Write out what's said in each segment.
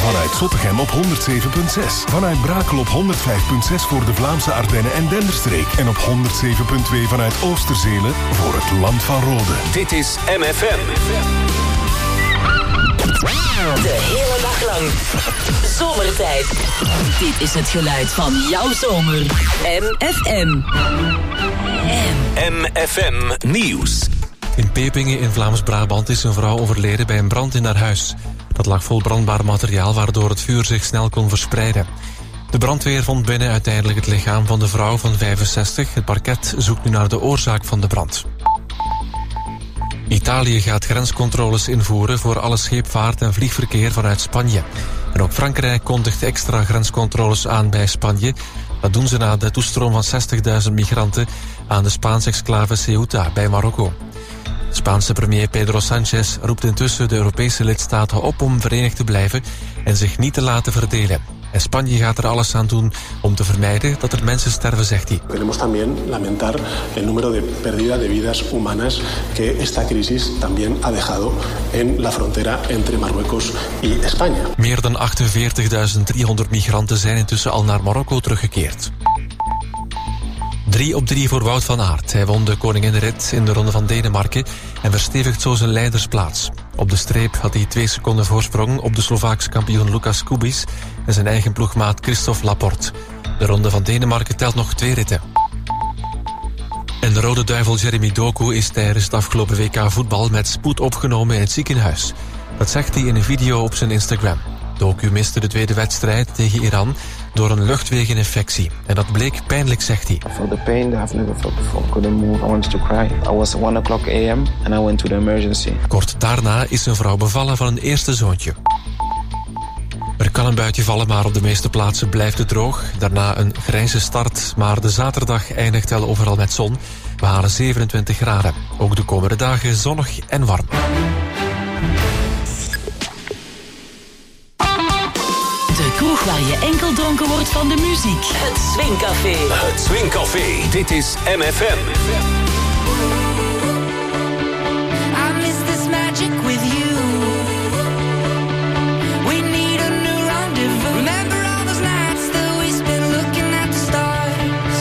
Vanuit Zottegem op 107.6. Vanuit Brakel op 105.6 voor de Vlaamse Ardennen en Denderstreek. En op 107.2 vanuit Oosterzelen voor het Land van Rode. Dit is MFM. De hele dag lang. Zomertijd. Dit is het geluid van jouw zomer. MFM. MFM Nieuws. In Pepingen in Vlaams-Brabant is een vrouw overleden bij een brand in haar huis. Dat lag vol brandbaar materiaal waardoor het vuur zich snel kon verspreiden. De brandweer vond binnen uiteindelijk het lichaam van de vrouw van 65. Het parket zoekt nu naar de oorzaak van de brand. Italië gaat grenscontroles invoeren voor alle scheepvaart en vliegverkeer vanuit Spanje. En ook Frankrijk kondigt extra grenscontroles aan bij Spanje. Dat doen ze na de toestroom van 60.000 migranten aan de Spaanse exclave Ceuta bij Marokko. De Spaanse premier Pedro Sánchez roept intussen de Europese lidstaten op om verenigd te blijven en zich niet te laten verdelen. En Spanje gaat er alles aan doen om te vermijden dat er mensen sterven, zegt hij. Queremos también lamentar el número de pérdida de vidas humanas que esta crisis también ha dejado en la frontera entre Marruecos y España. Meer dan 48.300 migranten zijn intussen al naar Marokko teruggekeerd. 3 op 3 voor Wout van Aert. Hij won de koninginrit in de Ronde van Denemarken en verstevigt zo zijn leidersplaats. Op de streep had hij 2 seconden voorsprong op de Slovaakse kampioen Lukas Kubis en zijn eigen ploegmaat Christophe Laporte. De Ronde van Denemarken telt nog 2 ritten. En de Rode Duivel Jeremy Doku is tijdens het afgelopen WK voetbal met spoed opgenomen in het ziekenhuis. Dat zegt hij in een video op zijn Instagram. Doku miste de tweede wedstrijd tegen Iran door een luchtwegeninfectie. En dat bleek pijnlijk, zegt hij. I felt the pain that I've never felt before. I couldn't move. I wanted to cry. I was 1 o'clock a.m. and I went to the emergency. Kort daarna is een vrouw bevallen van een eerste zoontje. Er kan een buitje vallen, maar op de meeste plaatsen blijft het droog. Daarna een grijze start, maar de zaterdag eindigt wel overal met zon. We halen 27 graden. Ook de komende dagen zonnig en warm. De kroeg waar je enkel dronken wordt van de muziek. Het Swingcafé. Het Swingcafé. Dit is MFM. I miss this magic with you. We need a new rendezvous. Remember all those nights that we spent looking at the stars.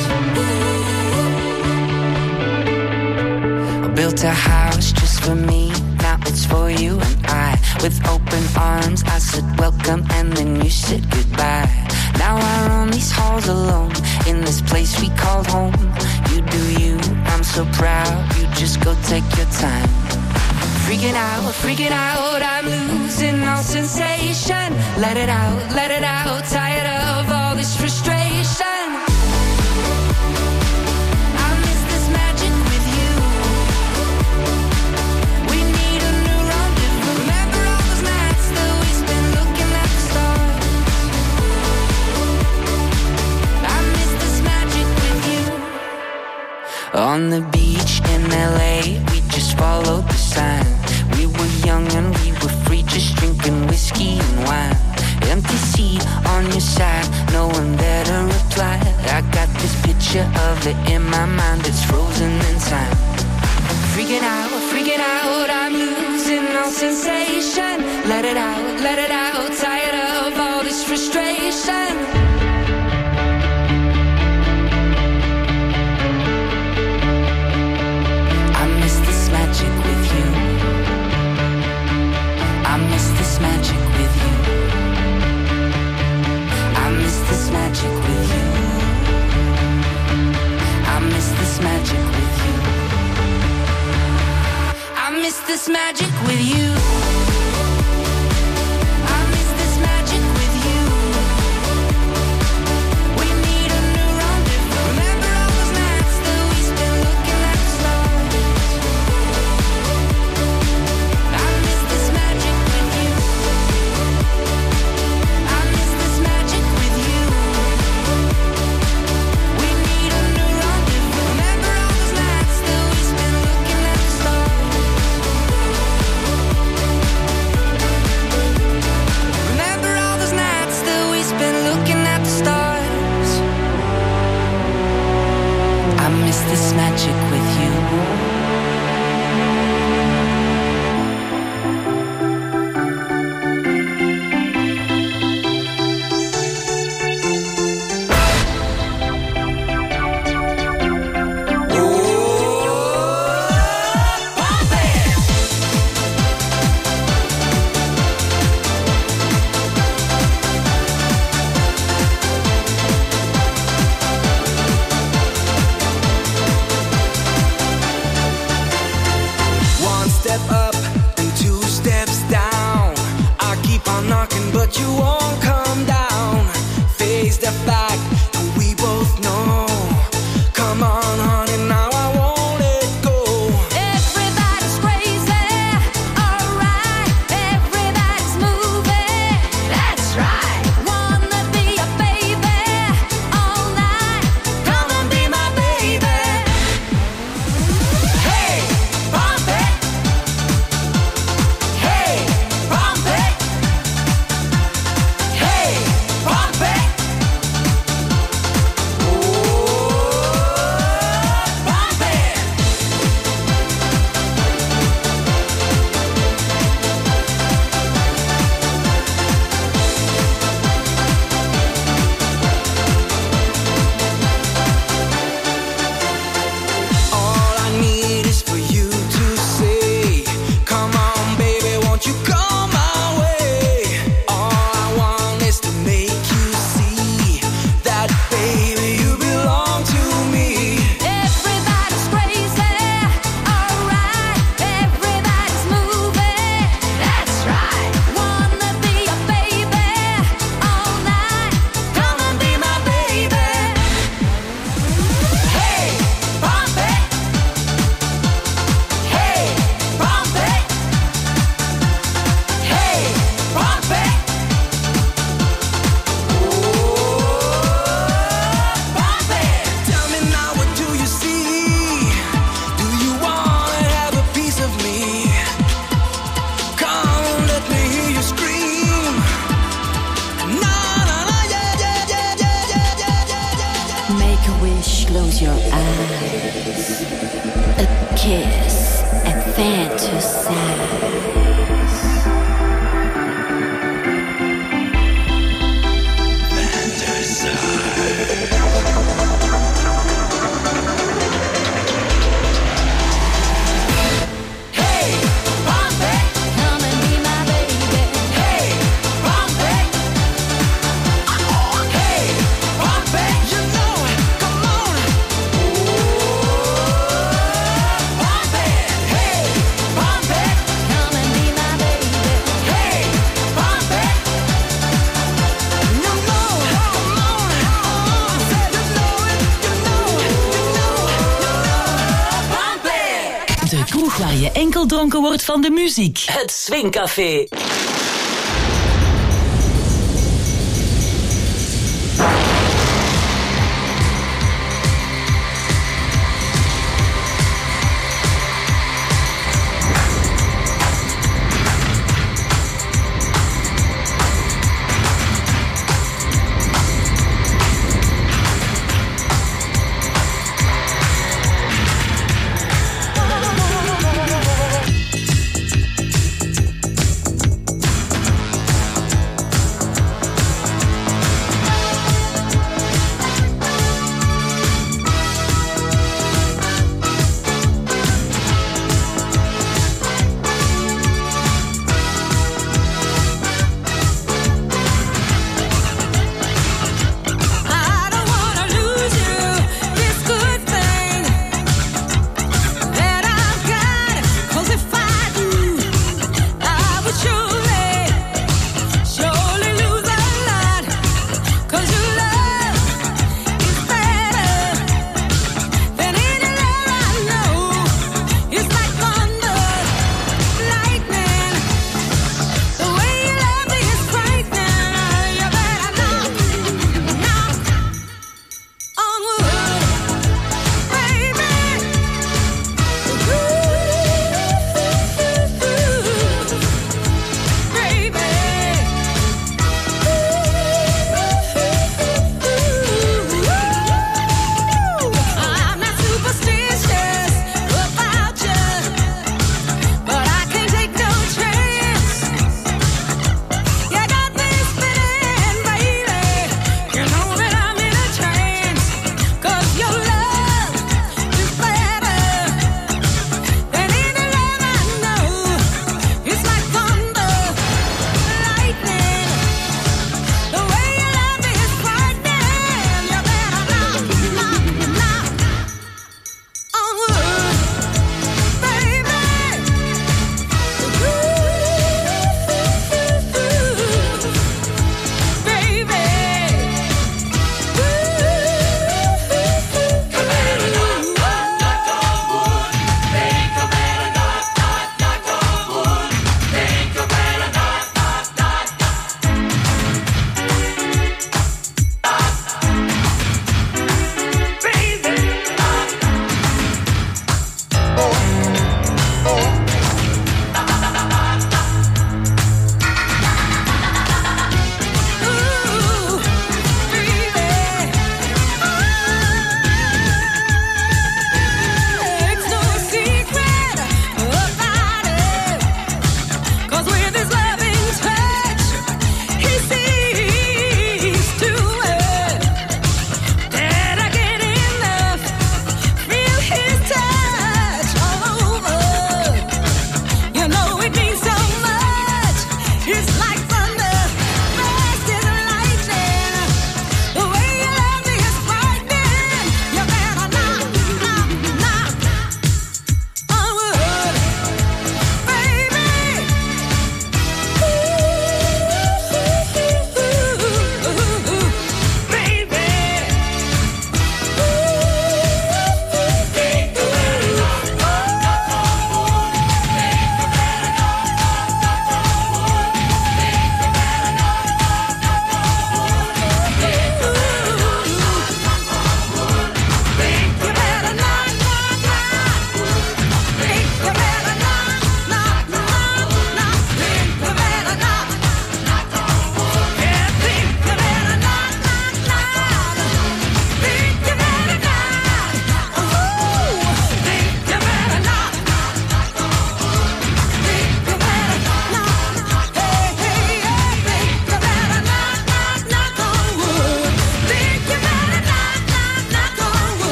I built a house just for me. Now it's for you and I. With open arms I said welcome and then you said goodbye. Now I roam these halls alone in this place we called home. You do you, I'm so proud. You just go take your time. Freaking out, I'm losing all sensation. Let it out, tired of all this frustration. I miss this magic with you. We need a new rendezvous. Remember all those nights that we spent looking at the stars. I miss this magic with you. On the beach in LA, we just followed the sign. We were young and we were free, just drinking whiskey and wine. Empty seat on your side, no one there to reply. I got this picture of it in my mind, it's frozen in time. Freaking out, I'm losing all sensation. Let it out, tired of all this frustration. I miss this magic with you. I miss this magic with you. I miss this magic with you. I miss this magic with you. I miss this magic with you. I miss this magic with you. We need a new rendezvous. Remember all those nights that we spent looking at the stars. I miss this magic with you. I miss this magic with you. We need a new rendezvous. Remember all those nights that we spent looking at the stars. rocking, but you won't come down. Face the fact, and we both know. Come on, honey, now I won't let go. Everybody's crazy, alright. Everybody's moving, that's right. Wanna be a baby all night. Come and be my baby. Hey, pump it. Hey, pump it. Hey, pump it. All I need is for you to say, come on, baby, won't you come my way? All I want is to make you see that, baby, you belong to me. Everybody's crazy, alright. Everybody's moving, that's right. Wanna be a baby all night. Come and be my baby. Hey, pump it. Hey, pump it. Hey, pump it. Pump it. Tell me now, what do you see? Do you wanna have a piece of me? Come, let me hear you scream. Na na na, yeah yeah yeah yeah yeah yeah yeah. Make a wish, close your eyes. A kiss and fantasize. Hey, pump it. Come and be my baby. Hey, pump it. Hey, pump it. You know it. Come on. Pump it. Hey, pump it. Come and be my baby. Hey, pump it. You know it. Come on. I said you know it. You know it. You know it. You know it. Pump it. De kroeg waar je enkel dronken wordt van de muziek. Het Swingcafé.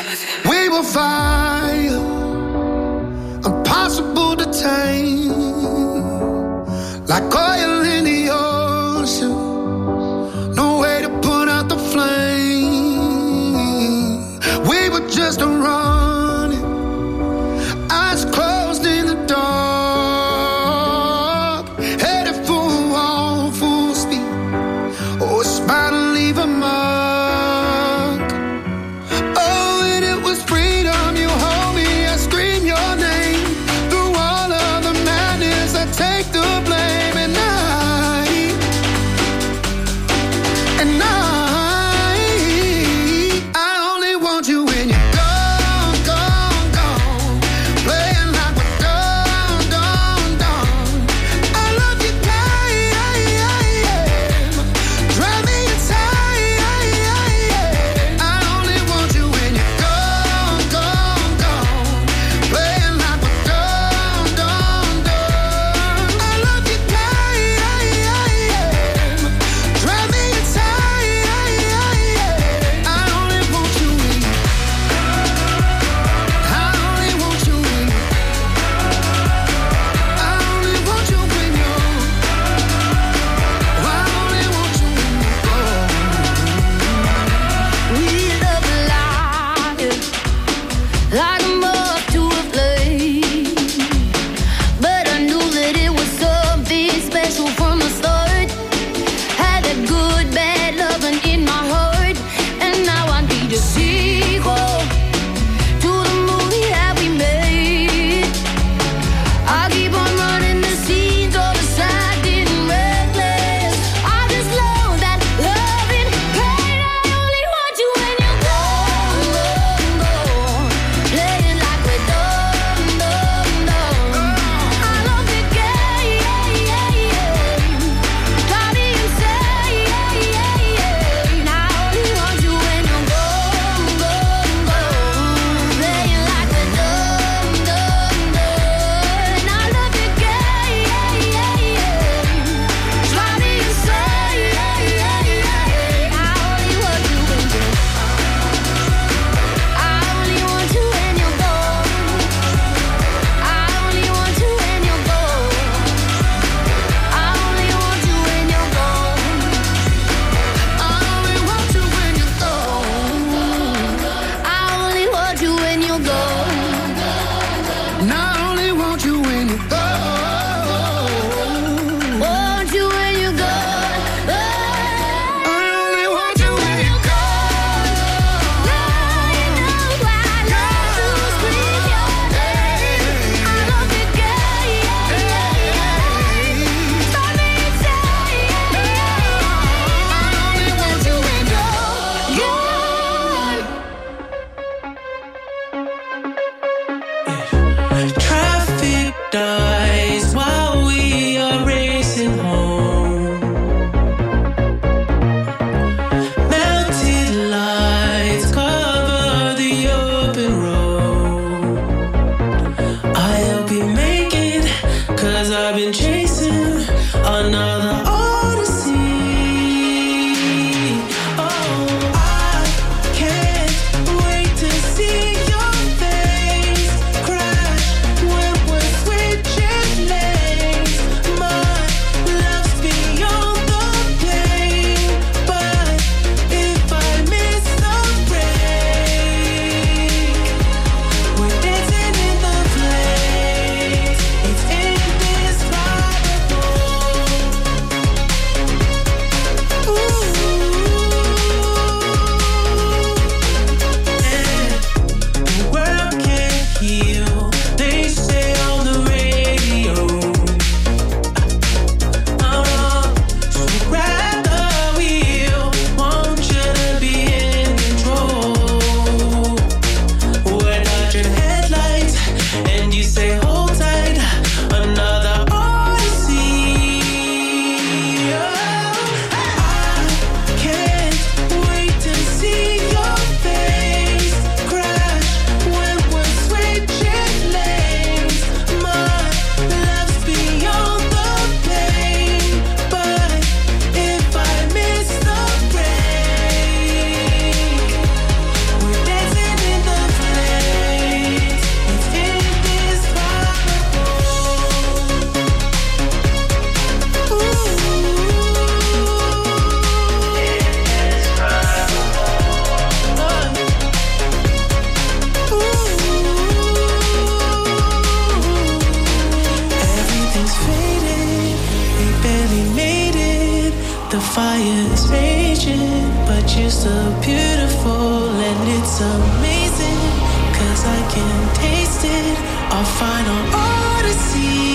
We were fire, impossible to tame, like oil in the ocean, no way to put out the flame. We were just running, eyes closed in the dark, headed for a wall, full speed. Oh, it's about to leave a mark. Oh, and it was freedom. You hold me, I scream your name. Through all of the madness, I take the blame. And I only want you when you're gone. fire's raging, but you're so beautiful and it's amazing, 'cause I can taste it, our final odyssey.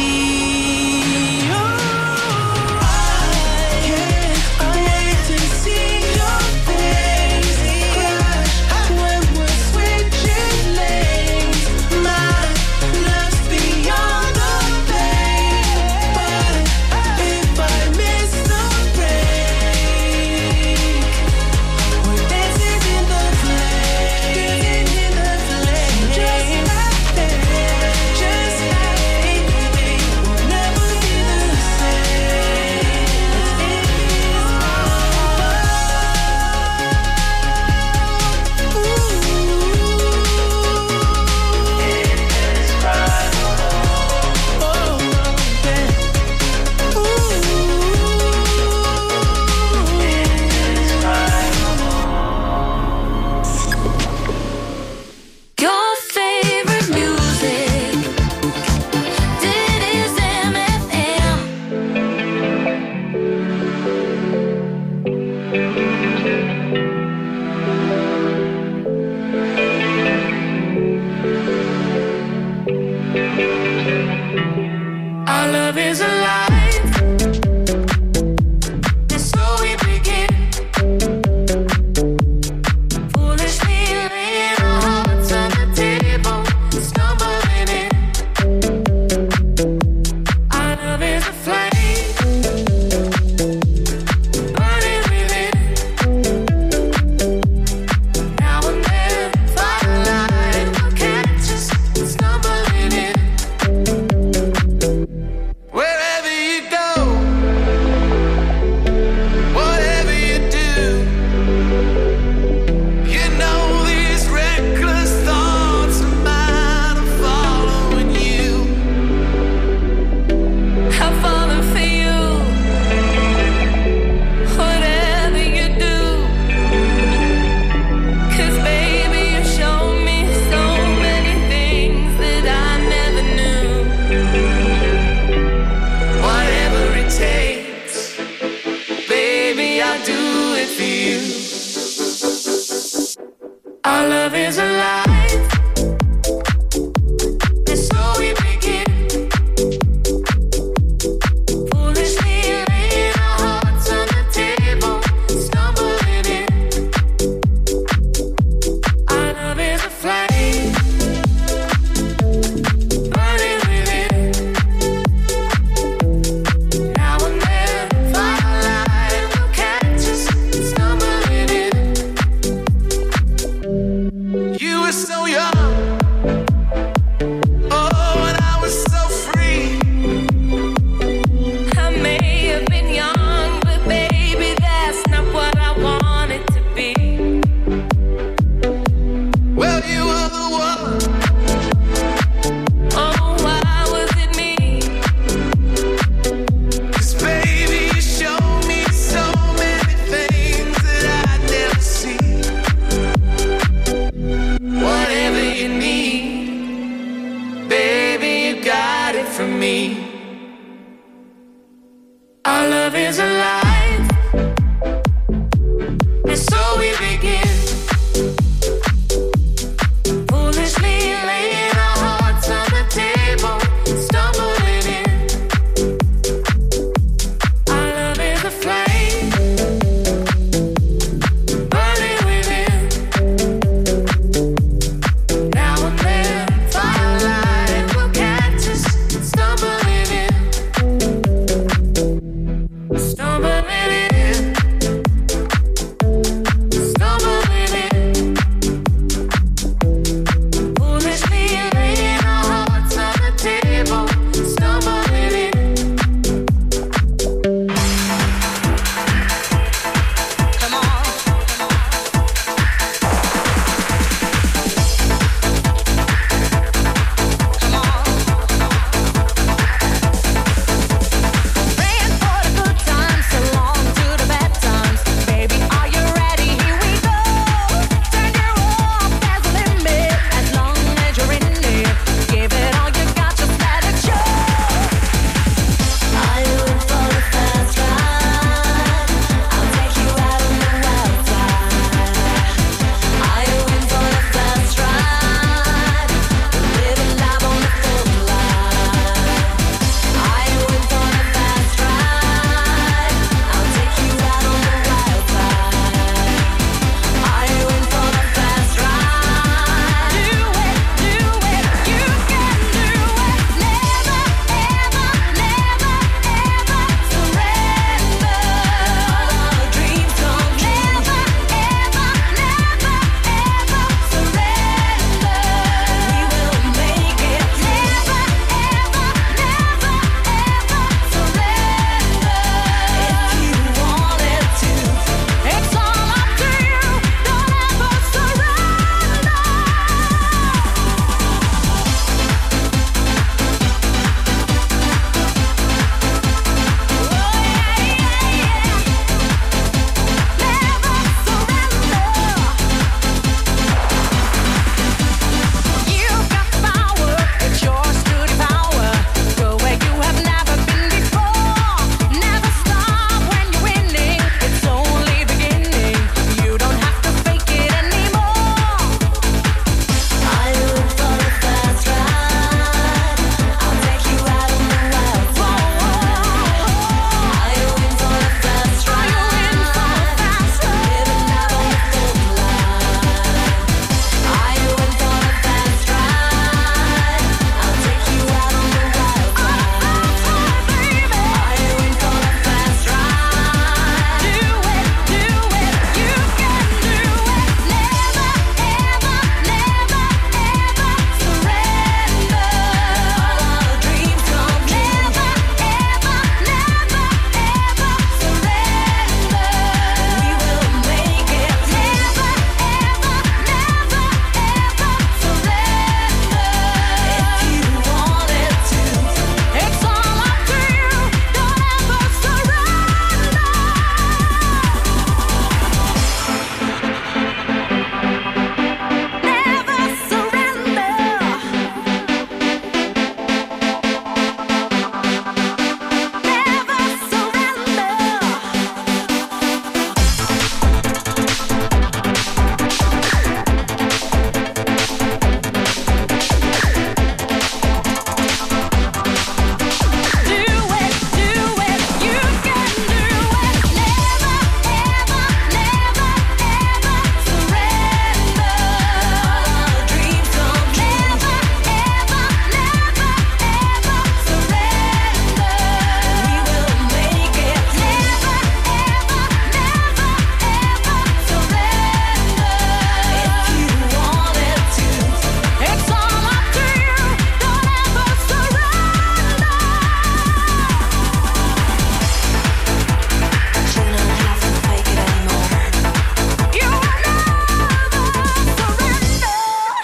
Whatever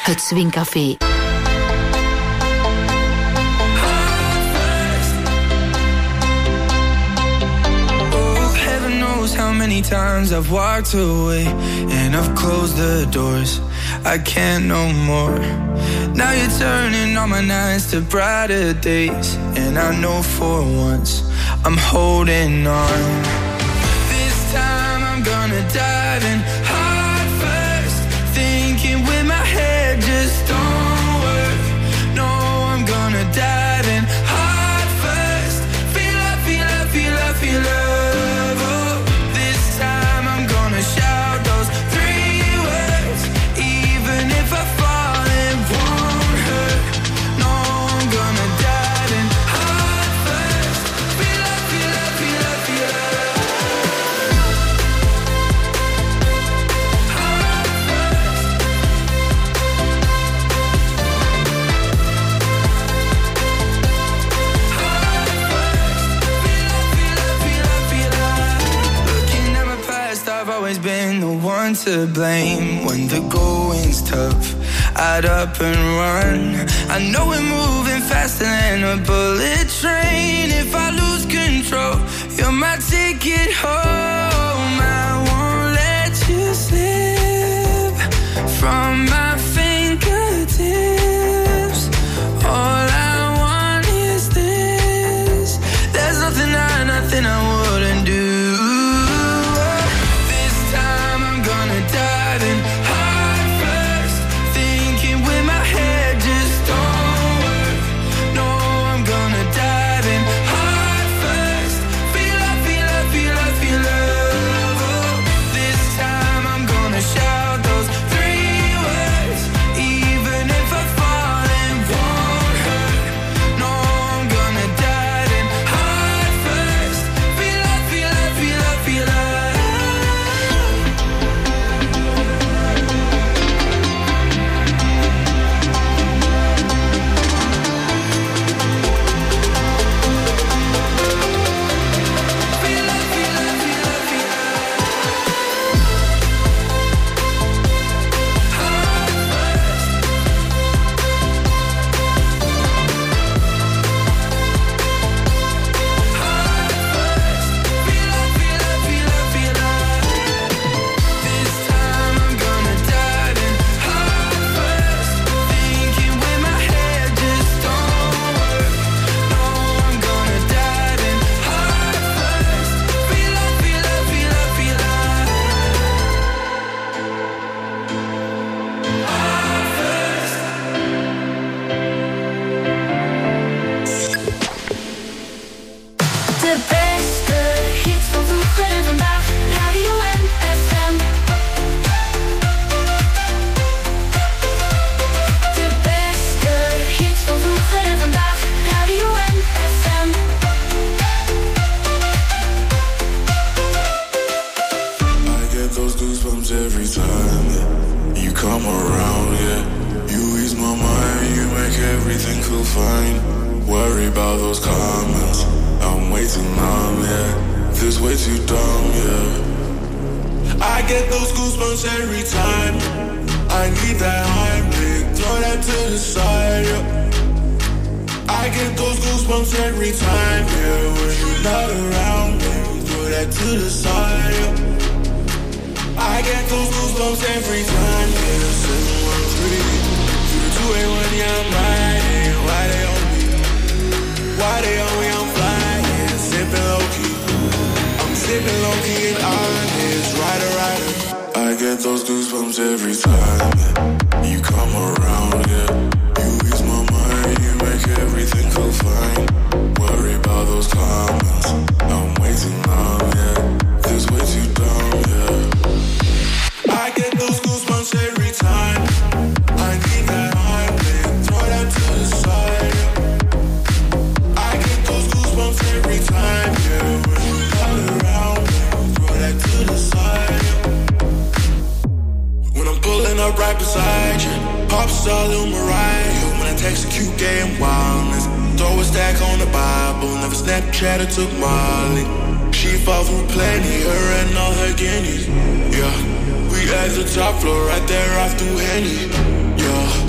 Het Swingcafé. How many times I've walked away and I've closed the doors. I can't no more. Now you're turning all my nights to brighter days, and I know for once I'm holding on. This time I'm gonna dive in heart first, thinking with my head just don't work. No, I'm gonna dive in heart first. Feel love, feel love, feel love, feel love. Shout those 3 words, even if I fall, it won't hurt. No, I'm gonna dive in heart first. Feel love, feel love, feel love, feel love. Heart first. Heart first. Feel love, feel love, feel love, feel love. Looking at my past, I've always been the one to blame. When the going's tough, I'd up and run. I know we're moving faster than a bullet train. If I lose control, you're my ticket home. I won't let you slip from my fingertips. All I want is this. There's nothing I wouldn't do. Snapchat, I took Molly. She fought through plenty, her and all her guineas. Yeah, we at the top floor, right there off through Henny. Yeah.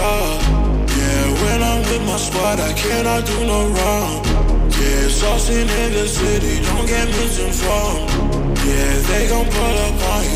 job. Yeah, when I'm with my squad, I cannot do no wrong. Yeah, saucing in the city, don't get misinformed. Yeah, they gon' pull up on you.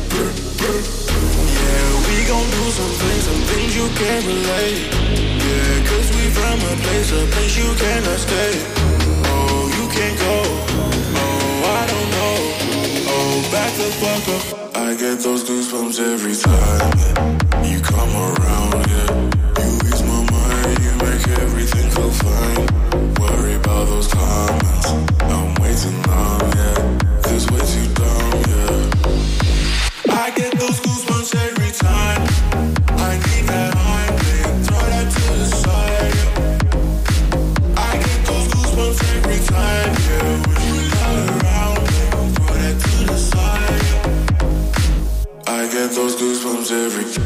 Yeah, we gon' do some things you can't relate. Yeah, cause we from a place you cannot stay. Oh, you can't go. Oh, I don't know. Oh, back the fuck up. I get those goosebumps every time, yeah. You come around, yeah. You ease my mind, you make everything feel fine. Worry about those comments, I'm way too numb, yeah. This way too dumb, yeah. I get those goosebumps every time. I need that high, man, throw that to the side, yeah. I get those goosebumps every time, yeah. When you come around, man, throw that to the side, yeah. I get those goosebumps every time.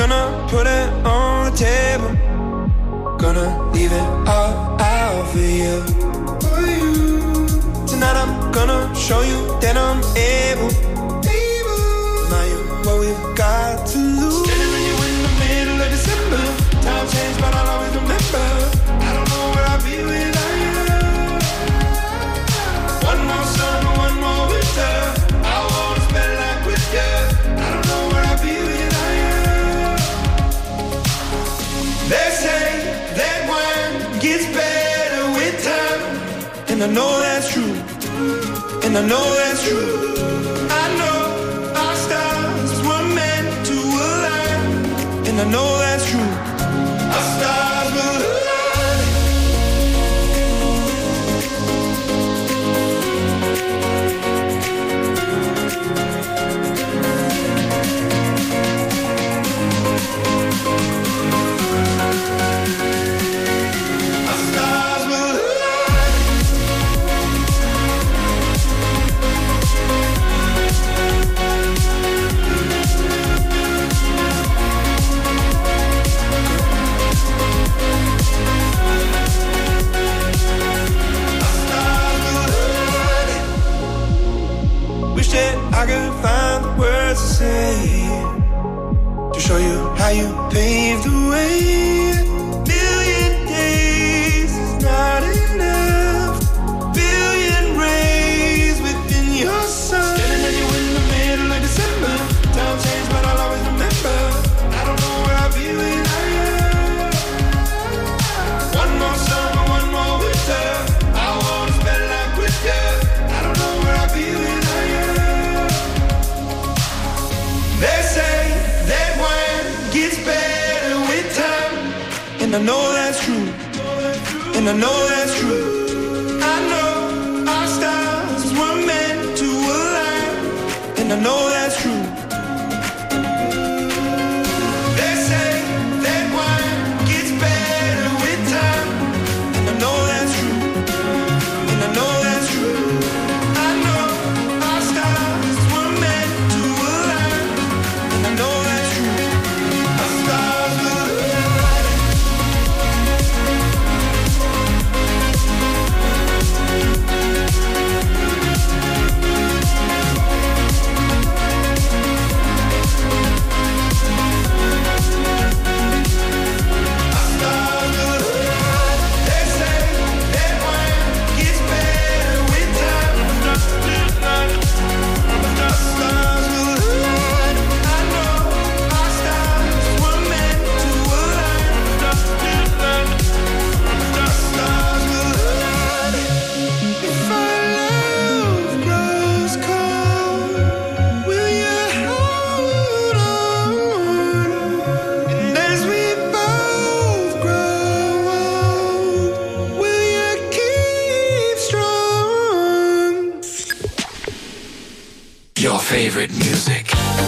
Gonna put it on the table. Gonna leave it all out for you. Tonight I'm gonna show you that I'm able. Now you're what we've got to lose. Standing with you in the middle of December. Time changed, but I'll always remember. I don't know where I'll be without you. One more summer, one more winter. I wanna spend life with you. I don't know where I'll be without you. They say that wine gets better with time, and I know that's true. And I know that's true. I know our stars were meant to align, and I know that's true. Our stars will align. Our stars will align. Wish that I could find the words to say to show you how you paved the way. Million days is not enough. Billion rays within your sun. Standing at you in the middle of December. Time changed, but I'll always remember. I don't know where I'll be without you. One more summer, one more winter. I wanna spend life with you. I don't know where I'll be without you. They say that wine gets better with time, and I know that's true. And I know that's true. I know our stars were meant to align, and I know that's true. They say that wine gets better with time, and I know that's true. And I know that's true. I know our stars were meant to align, and I know that's true. Our stars will align. Your favorite music.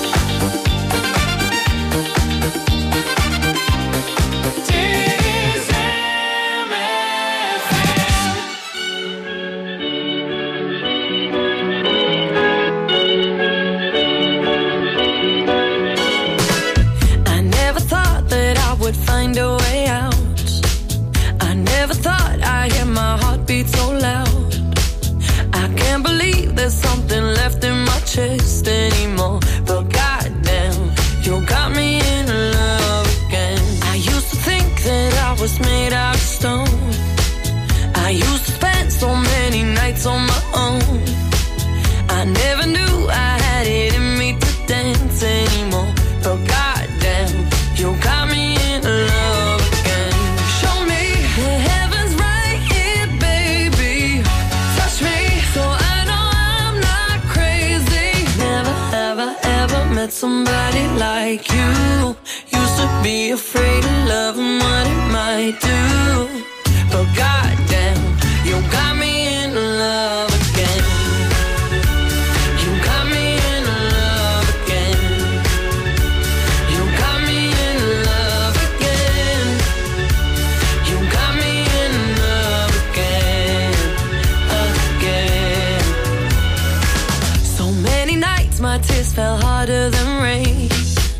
I never thought that I would find a way out. I never thought I'd hear my heartbeat so loud. I can't believe there's something left in my chest anymore. But goddamn, you got me in love again. I used to think that I was made out of stone. I used to spend so many nights on my own. I never knew I had it in me to dance anymore. But goddamn, you got me in love again. Show me the heavens right here, baby. Touch me so I know I'm not crazy. Never have I ever met somebody like you. Used to be afraid of love and what it might do. But goddamn, you got me in love again. You got me in love again. You got me in love again. You got me in love again, again. So many nights my tears fell harder than rain.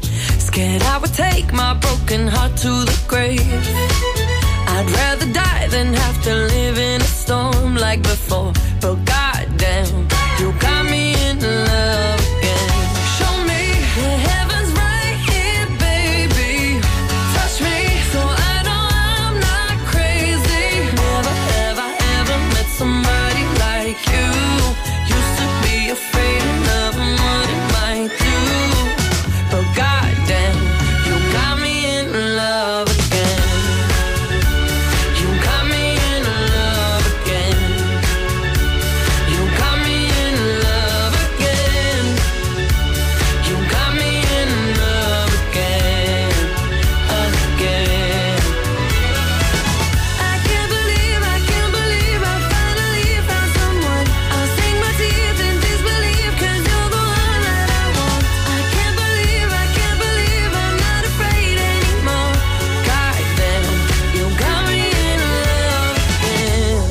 Scared I would take my broken heart to the grave. I'd rather die than have to live in a storm like before. But goddamn, you got me in love again. Show me the heavens right here, baby. Touch me so I know I'm not crazy. Never have I ever met somebody like you. Used to be afraid of love and what it might do. But goddamn, you got me in love again. You got me in love again. You got me in love again. You got me in love again, again. I can't believe I finally found someone. I'll sink my teeth in disbelief 'cause you're the one that I want. I can't believe I'm not afraid anymore. Goddamn, you got me in love again.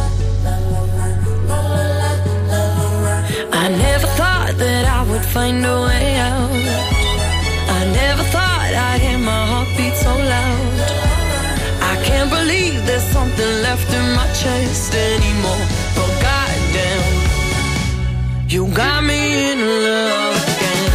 I never thought that I would find a way out. I never thought I'd hear my heartbeat so loud. I can't believe there's something left in my chest anymore. But goddamn, you got me in love again.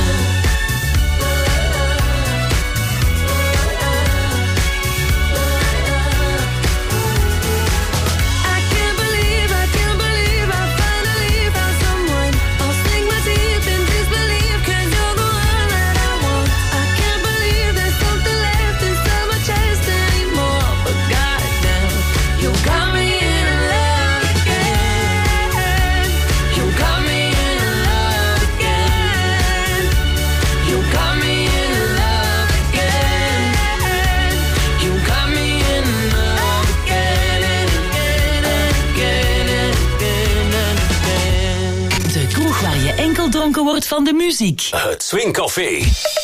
I can't believe I finally found someone. I'll sink my teeth in disbelief 'cause you're the one that I want. I can't believe there's something left inside my chest anymore. But goddamn, you got me in love again. You got me in love again. You got me in love again. You got me in love again and again and again and again and again. De kroeg waar je enkel dronken wordt van de muziek. Het Swing Café.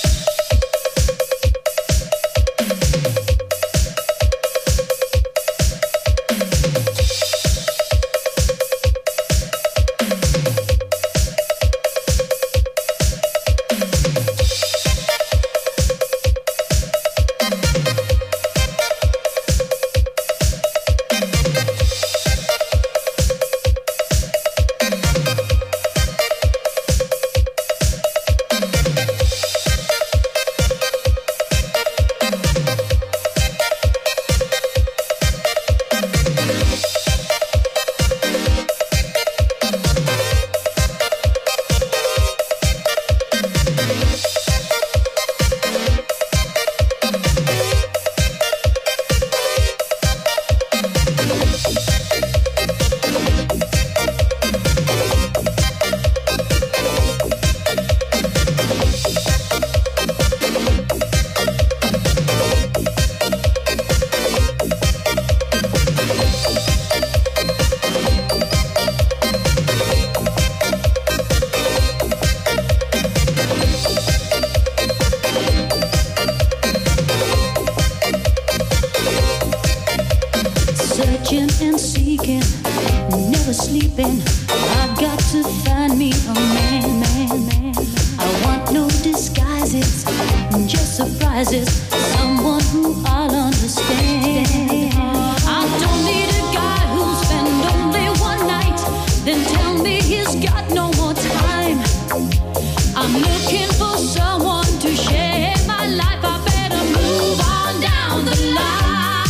Searching and seeking, never sleeping. I've got to find me a man. I want no disguises, just surprises. Someone who I'll understand. I don't need a guy who'll spend only one night, then tell me he's got no more time. I'm looking for someone to share my life. I better move on down the line.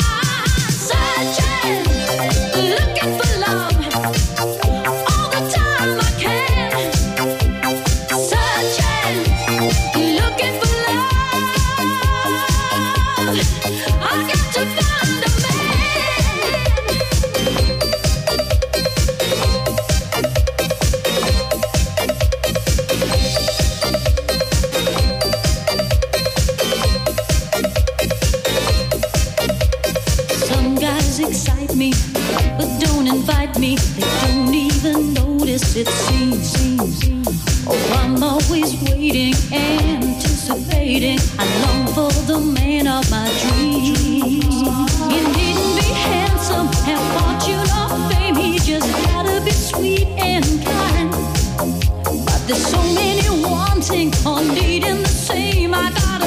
Searching, looking for love, all the time I can. Searching, looking for love. I got to find a Some guys excite me, but don't invite me. They don't even notice it seems. Oh, I'm always waiting, anticipating. I long for the man of my dreams. He needn't be handsome, have fortune or fame. He just gotta be sweet and kind. But there's so many wanting or needing the same. I gotta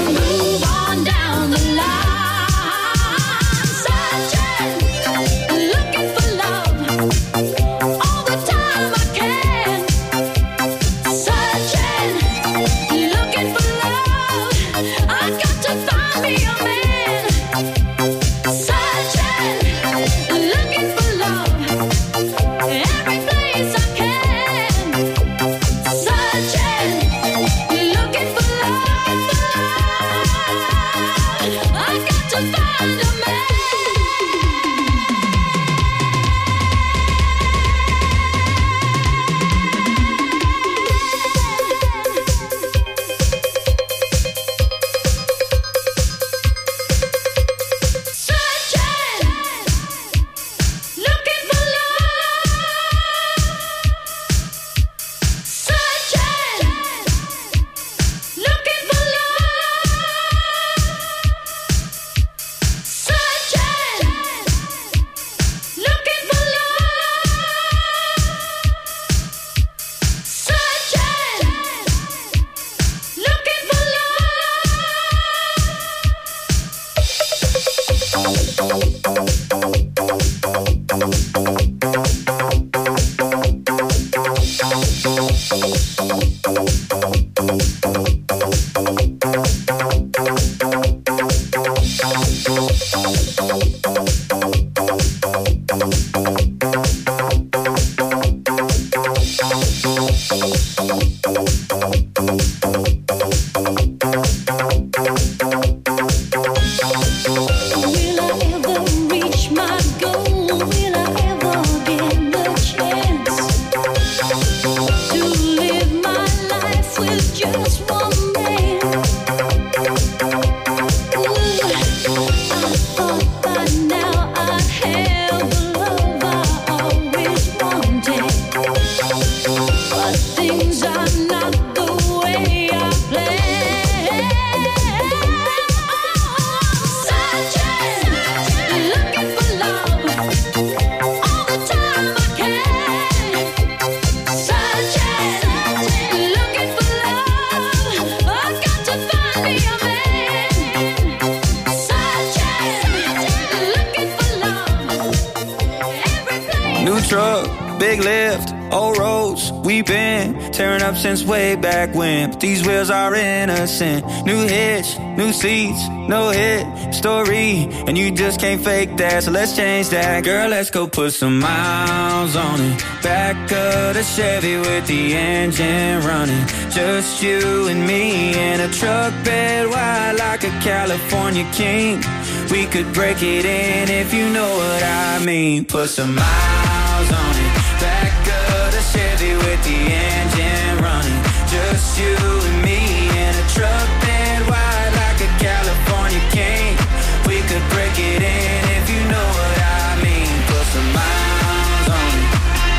Since way back when, but these wheels are innocent. New hitch, new seats, no hit story, and you just can't fake that, so let's change that. Girl, let's go put some miles on it. Back of the Chevy with the engine running. Just you and me in a truck bed wide like a California king. We could break it in if you know what I mean. Put some miles on it. Back of the Chevy with the engine running. Just you and me in a truck bed wide like a California king. We could break it in if you know what I mean. Put some miles on it.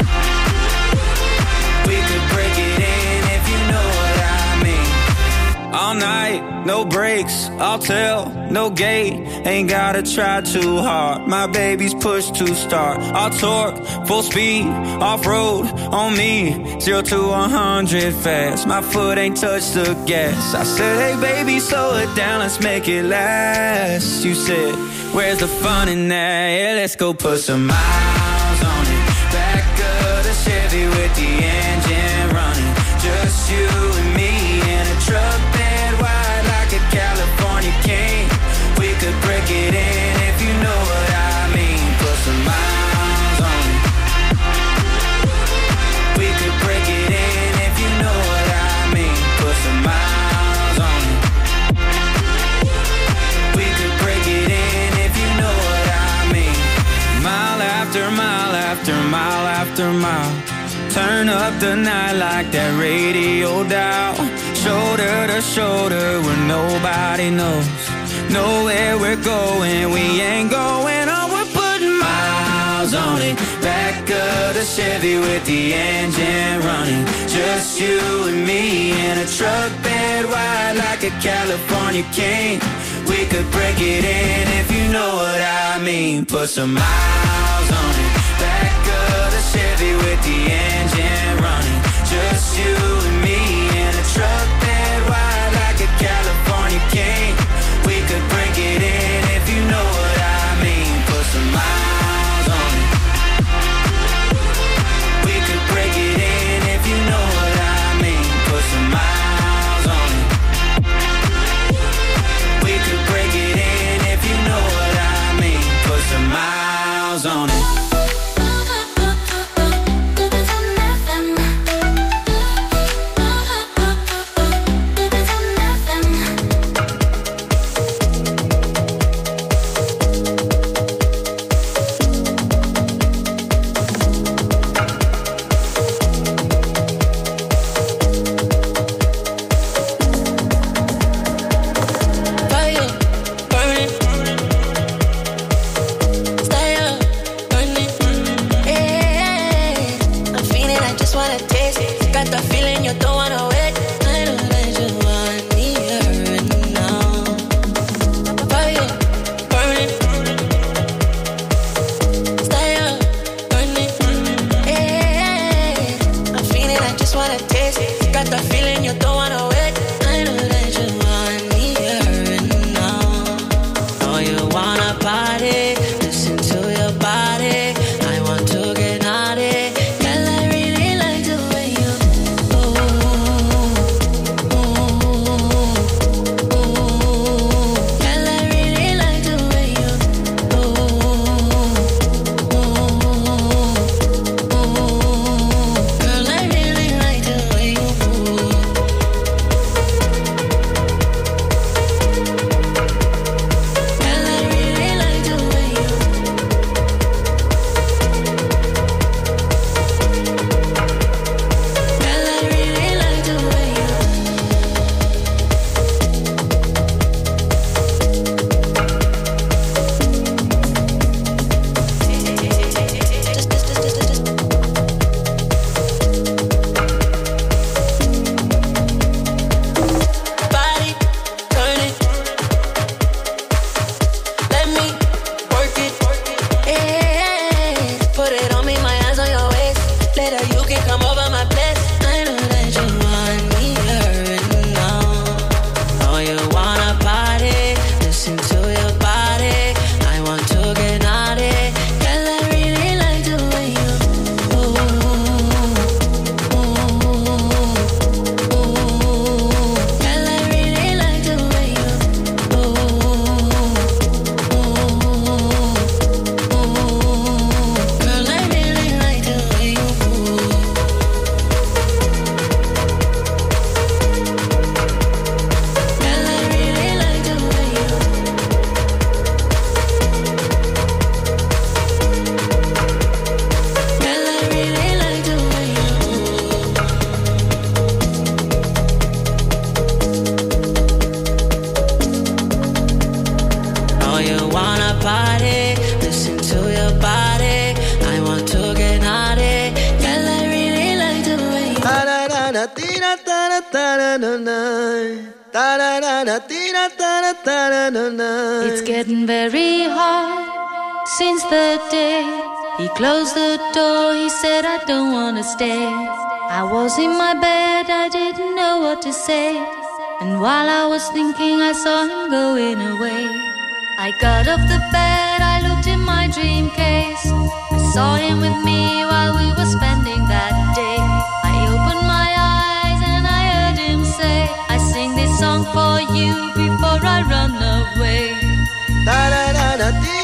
We could break it in if you know what I mean. All night, no breaks, I'll tell, no gate. Ain't gotta try too hard, my baby's push to start. I'll torque, full speed, off-road, on me 0 to 100 fast, my foot ain't touched the gas. I said, hey baby, slow it down, let's make it last. You said, where's the fun in that? Yeah, let's go put some miles on it. Back of the Chevy with the engine running. Just you and me in a truck bed wide like a California king. We could break it in if you know what I mean. Put some miles on it. We could break it in if you know what I mean. Put some miles on it. We could break it in if you know what I mean. Mile after mile after mile after mile. Turn up the night like that radio dial. Shoulder to shoulder where nobody knows. Know where we're going, we ain't going on. We're putting miles on it. Back of the Chevy with the engine running. Just you and me in a truck bed wide like a California king. We could break it in if you know what I mean. Put some miles on it. Back of the Chevy with the engine running. Just you and me in a truck bed wide like a California king. We could break it in if you know what I mean. Put some miles on it. We could break it in if you know what I mean. Put some miles on it. We could break it in if you know what I mean. Put some miles on it. Body, I want to get naughty. Girl, I really like the way you It's getting very hard since the day he closed the door. He said, I don't wanna stay. I was in my bed, I didn't know what to say. And while I was thinking, I saw him going away. I got off the bed, I looked in my dream case. I saw him with me while we were spending that day. I opened my eyes and I heard him say, I sing this song for you before I run away. Da da da da.